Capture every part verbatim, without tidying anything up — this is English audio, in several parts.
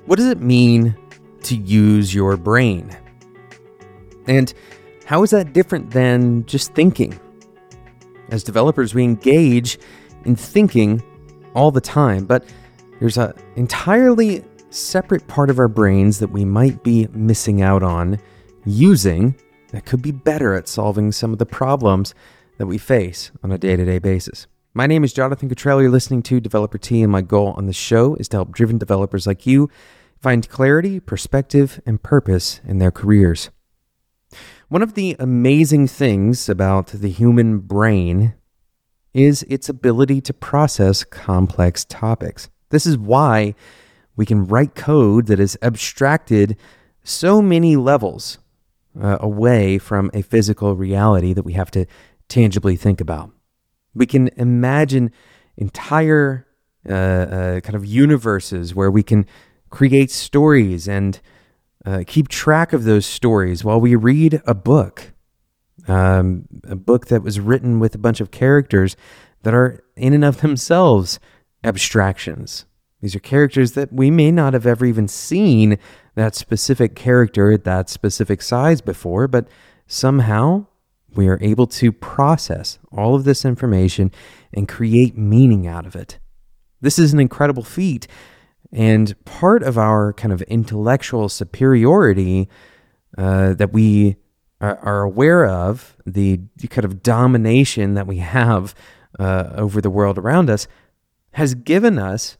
What does it mean to use your brain? And how is that different than just thinking? As developers, we engage in thinking all the time, but there's an entirely separate part of our brains that we might be missing out on using that could be better at solving some of the problems that we face on a day-to-day basis. My name is Jonathan Cottrell. You're listening to Developer Tea, and my goal on the show is to help driven developers like you find clarity, perspective, and purpose in their careers. One of the amazing things about the human brain is its ability to process complex topics. This is why we can write code that is abstracted so many levels uh, away from a physical reality that we have to tangibly think about. We can imagine entire uh, uh, kind of universes where we can create stories and uh, keep track of those stories while we read a book, um, a book that was written with a bunch of characters that are in and of themselves abstractions. These are characters that we may not have ever even seen that specific character at that specific size before, but somehow we are able to process all of this information and create meaning out of it. This is an incredible feat, and part of our kind of intellectual superiority uh, that we are, are aware of, the kind of domination that we have uh, over the world around us, has given us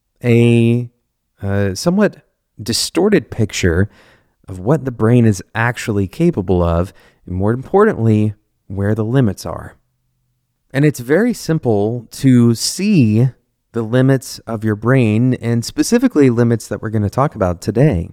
a uh, somewhat distorted picture of what the brain is actually capable of, and more importantly, where the limits are. And it's very simple to see the limits of your brain, and specifically limits that we're going to talk about today.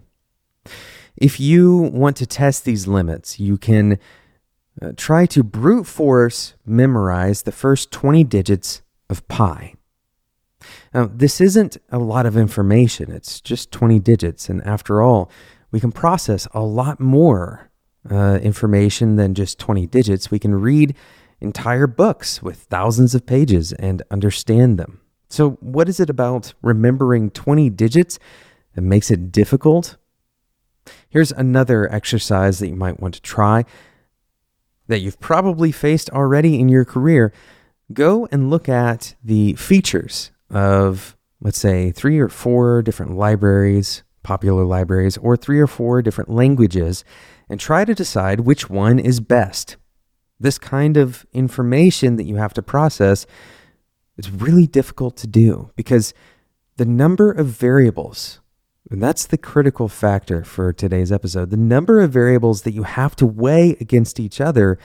If you want to test these limits, you can uh, try to brute force memorize the first twenty digits of pi. Now, this isn't a lot of information. It's just twenty digits, and after all, we can process a lot more Uh, information than just twenty digits. We can read entire books with thousands of pages and understand them. So what is it about remembering twenty digits that makes it difficult? Here's another exercise that you might want to try that you've probably faced already in your career. Go and look at the features of, let's say, three or four different libraries, popular libraries, or three or four different languages, and try to decide which one is best. This kind of information that you have to process is really difficult to do because the number of variables, and that's the critical factor for today's episode, the number of variables that you have to weigh against each other,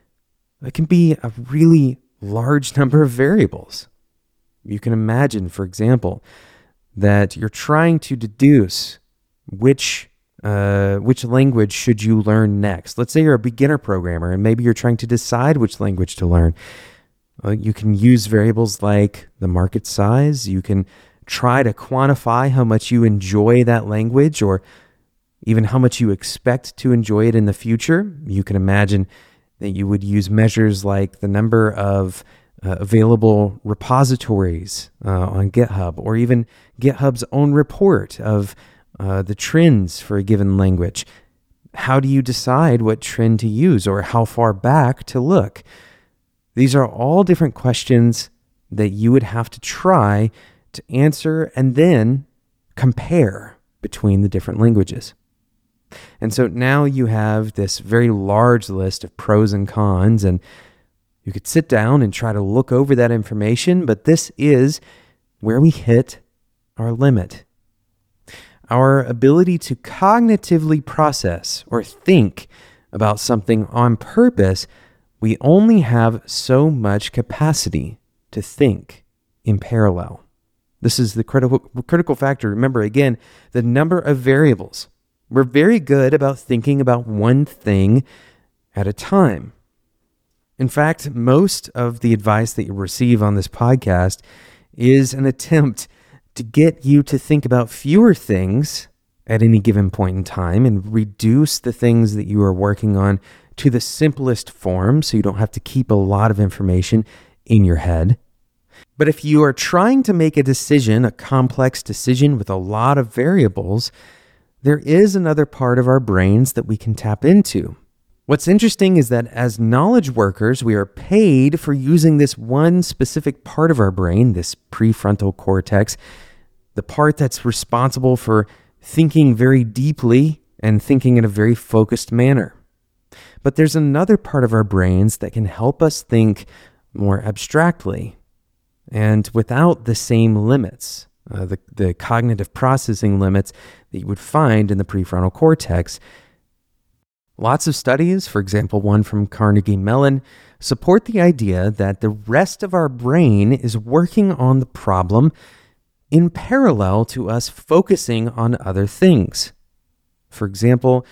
it can be a really large number of variables. You can imagine, for example, that you're trying to deduce which Uh, which language should you learn next. Let's say you're a beginner programmer and maybe you're trying to decide which language to learn. Uh, you can use variables like the market size. You can try to quantify how much you enjoy that language or even how much you expect to enjoy it in the future. You can imagine that you would use measures like the number of uh, available repositories uh, on GitHub, or even GitHub's own report of Uh, the trends for a given language. How do you decide what trend to use or how far back to look? These are all different questions that you would have to try to answer and then compare between the different languages. And so now you have this very large list of pros and cons, and you could sit down and try to look over that information, but this is where we hit our limit. Our ability to cognitively process or think about something on purpose, we only have so much capacity to think in parallel. This is the critical critical factor. Remember, again, the number of variables. We're very good about thinking about one thing at a time. In fact, most of the advice that you receive on this podcast is an attempt to get you to think about fewer things at any given point in time and reduce the things that you are working on to the simplest form so you don't have to keep a lot of information in your head. But if you are trying to make a decision, a complex decision with a lot of variables, there is another part of our brains that we can tap into. What's interesting is that as knowledge workers, we are paid for using this one specific part of our brain, this prefrontal cortex, the part that's responsible for thinking very deeply and thinking in a very focused manner. But there's another part of our brains that can help us think more abstractly and without the same limits, uh, the, the cognitive processing limits that you would find in the prefrontal cortex. Lots of studies, for example, one from Carnegie Mellon, support the idea that the rest of our brain is working on the problem in parallel to us focusing on other things. For example,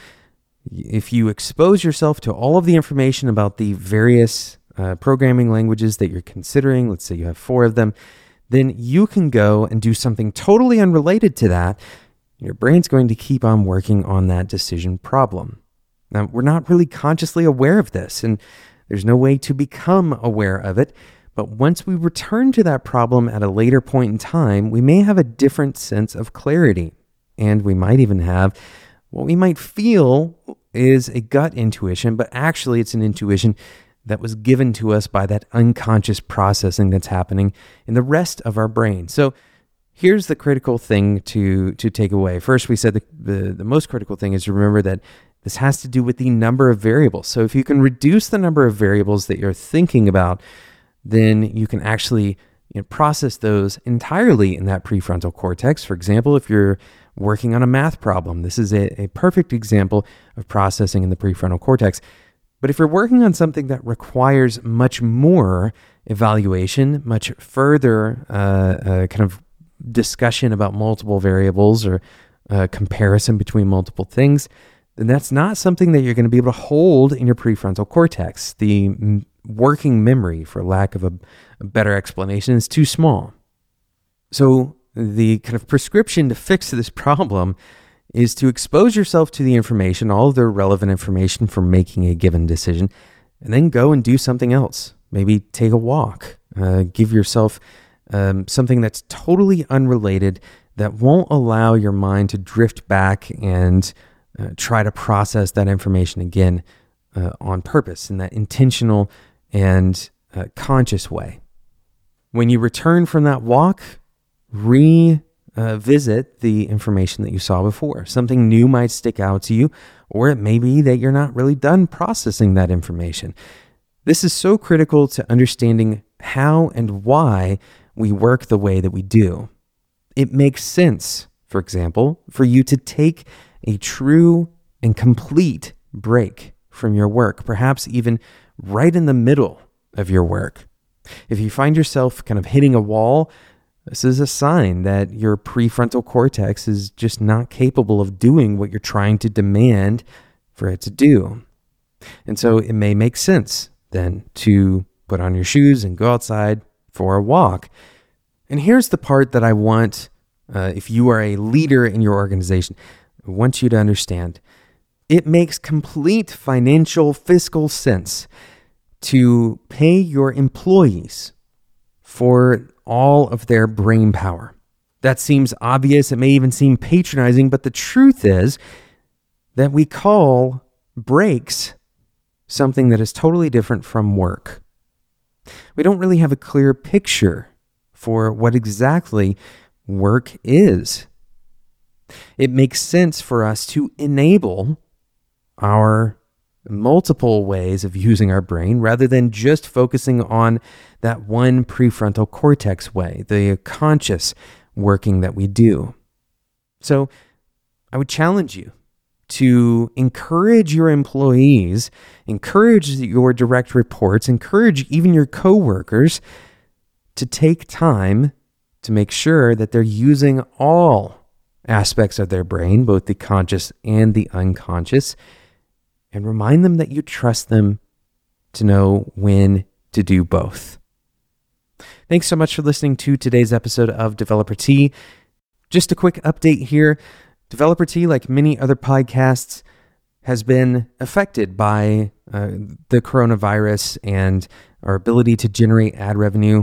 if you expose yourself to all of the information about the various uh, programming languages that you're considering, let's say you have four of them, then you can go and do something totally unrelated to that. Your brain's going to keep on working on that decision problem. Now, we're not really consciously aware of this, and there's no way to become aware of it. But once we return to that problem at a later point in time, we may have a different sense of clarity. And we might even have what we might feel is a gut intuition, but actually it's an intuition that was given to us by that unconscious processing that's happening in the rest of our brain. So here's the critical thing to, to take away. First, we said the, the, the most critical thing is to remember that this has to do with the number of variables. So if you can reduce the number of variables that you're thinking about, then you can actually you know, process those entirely in that prefrontal cortex. For example, if you're working on a math problem, this is a, a perfect example of processing in the prefrontal cortex. But if you're working on something that requires much more evaluation, much further uh, uh, kind of discussion about multiple variables or uh, comparison between multiple things, then that's not something that you're going to be able to hold in your prefrontal cortex. The m- working memory, for lack of a, a better explanation, is too small. So the kind of prescription to fix this problem is to expose yourself to the information, all of the relevant information for making a given decision, and then go and do something else. Maybe take a walk. Uh, give yourself um, something that's totally unrelated that won't allow your mind to drift back and uh, try to process that information again uh, on purpose in that intentional and uh, conscious way. When you return from that walk, revisit uh, the information that you saw before. Something new might stick out to you, or it may be that you're not really done processing that information. This is so critical to understanding how and why we work the way that we do. It makes sense, for example, for you to take a true and complete break from your work, perhaps even right in the middle of your work. If you find yourself kind of hitting a wall, this is a sign that your prefrontal cortex is just not capable of doing what you're trying to demand for it to do. And so it may make sense then to put on your shoes and go outside for a walk. And here's the part that I want, uh, if you are a leader in your organization, I want you to understand. It makes complete financial, fiscal sense to pay your employees for all of their brain power. That seems obvious. It may even seem patronizing, but the truth is that we call breaks something that is totally different from work. We don't really have a clear picture for what exactly work is. It makes sense for us to enable our multiple ways of using our brain rather than just focusing on that one prefrontal cortex way, the conscious working that we do. So I would challenge you to encourage your employees, encourage your direct reports, encourage even your coworkers to take time to make sure that they're using all aspects of their brain, both the conscious and the unconscious, and remind them that you trust them to know when to do both. Thanks so much for listening to today's episode of Developer Tea. Just a quick update here. Developer Tea, like many other podcasts, has been affected by uh, the coronavirus and our ability to generate ad revenue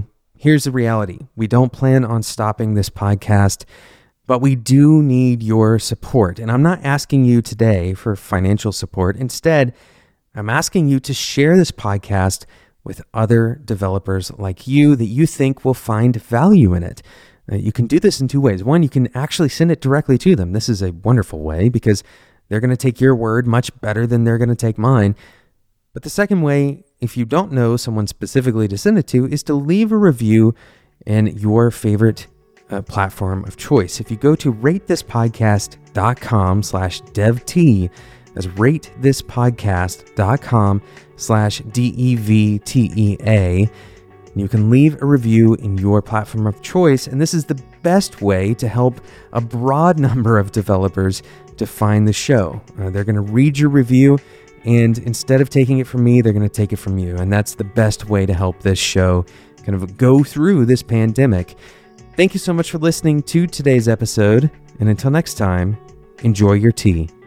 here's the reality. We don't plan on stopping this podcast, but we do need your support. And I'm not asking you today for financial support. Instead, I'm asking you to share this podcast with other developers like you that you think will find value in it. Uh, you can do this in two ways. One, you can actually send it directly to them. This is a wonderful way because they're going to take your word much better than they're going to take mine. But the second way, if you don't know someone specifically to send it to, is to leave a review in your favorite uh, platform of choice. If you go to ratethispodcast.com slash devt, that's ratethispodcast.com slash D-E-V-T-E-A, you can leave a review in your platform of choice, and this is the best way to help a broad number of developers to find the show. Uh, they're going to read your review, and instead of taking it from me, they're going to take it from you, and that's the best way to help this show kind of go through this pandemic. Thank you so much for listening to today's episode, and until next time, enjoy your tea.